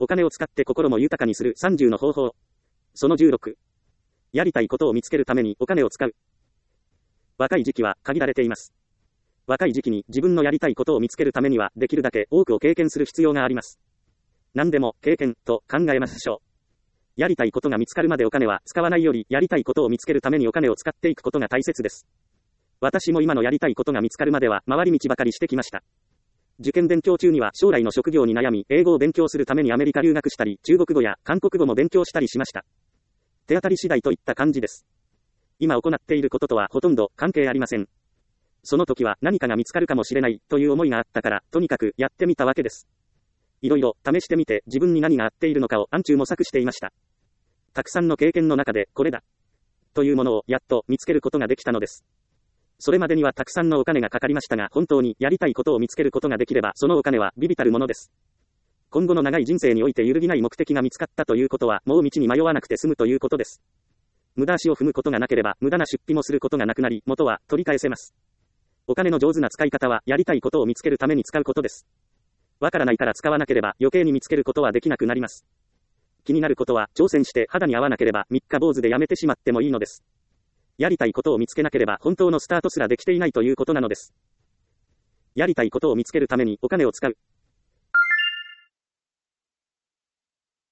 お金を使って心も豊かにする30の方法。その16。やりたいことを見つけるためにお金を使う。若い時期は限られています。若い時期に自分のやりたいことを見つけるためにはできるだけ多くを経験する必要があります。何でも経験と考えましょう。やりたいことが見つかるまでお金は使わないより、やりたいことを見つけるためにお金を使っていくことが大切です。私も今のやりたいことが見つかるまでは回り道ばかりしてきました。受験勉強中には将来の職業に悩み、英語を勉強するためにアメリカ留学したり、中国語や韓国語も勉強したりしました。手当たり次第といった感じです。今行っていることとはほとんど関係ありません。その時は何かが見つかるかもしれないという思いがあったから、とにかくやってみたわけです。いろいろ試してみて自分に何が合っているのかを暗中模索していました。たくさんの経験の中でこれだというものをやっと見つけることができたのです。それまでにはたくさんのお金がかかりましたが、本当にやりたいことを見つけることができれば、そのお金は微々たるものです。今後の長い人生において揺るぎない目的が見つかったということは、もう道に迷わなくて済むということです。無駄足を踏むことがなければ、無駄な出費もすることがなくなり、元は取り返せます。お金の上手な使い方は、やりたいことを見つけるために使うことです。わからないから使わなければ、余計に見つけることはできなくなります。気になることは、挑戦して肌に合わなければ、三日坊主でやめてしまってもいいのです。やりたいことを見つけなければ、本当のスタートすらできていないということなのです。やりたいことを見つけるためにお金を使う。